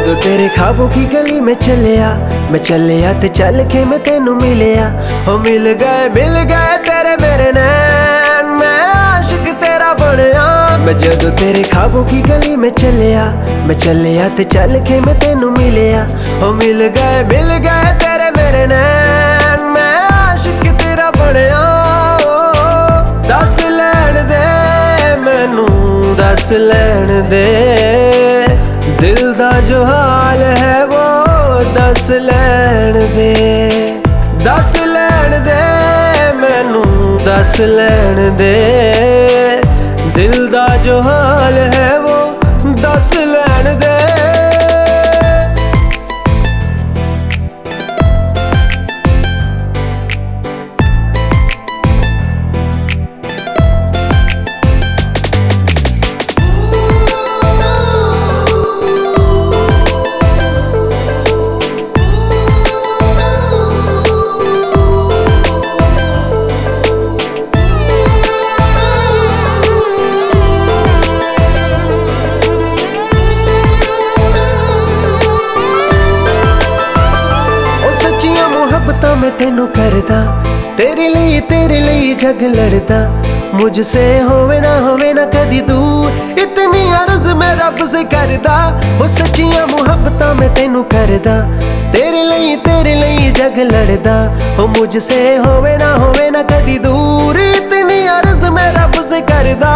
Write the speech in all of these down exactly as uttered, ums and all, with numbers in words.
जदों तेरे ख्वाबों की गली में चलिया, मैं चलिया ते चल के मैं तेनू मिलिया। हो मिल गए मिल गए तेरे मेरे नैन, मैं आशिक तेरा बनया। मैं जदों तेरे ख्वाबों की गली में चलिया, मैं चलिया ते चल के मैं तेनू मिलिया। हो मिल गए मिल गए तेरे मेरे नैन, मैं आशिक तेरा बनया। दस लैण दे मैनू दस लैण दे, दिल दा जो हाल है वो दस लैण दे। दस लैण दे मैनू दस लैण दे, दिल दा जो हाल है वो दस लैण दे। मोहब्बतां मैं तेनू करदा, तेरे लिए तेरे लिए जग लड़दा। मुझसे होवे ना होवे ना कदी दूर, इतनी अर्ज मैं रब से करदा। वो सच्चियां मोहब्बतां मैं तेनू करदा, तेरे लिए तेरे लिए जग लड़दा। हो मुझसे होवे ना होवे ना कदी दूर, इतनी अर्ज मैं रब से करदा।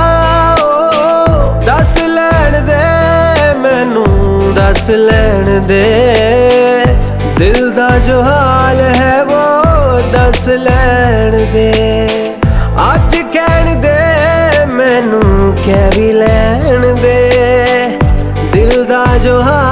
दस लैण दे मैनू दस लैण दे, दिल दा जो हाल है वो दस लैण दे। अज कहण दे मैनू कह भी लैण दे, दिल दा जो हाल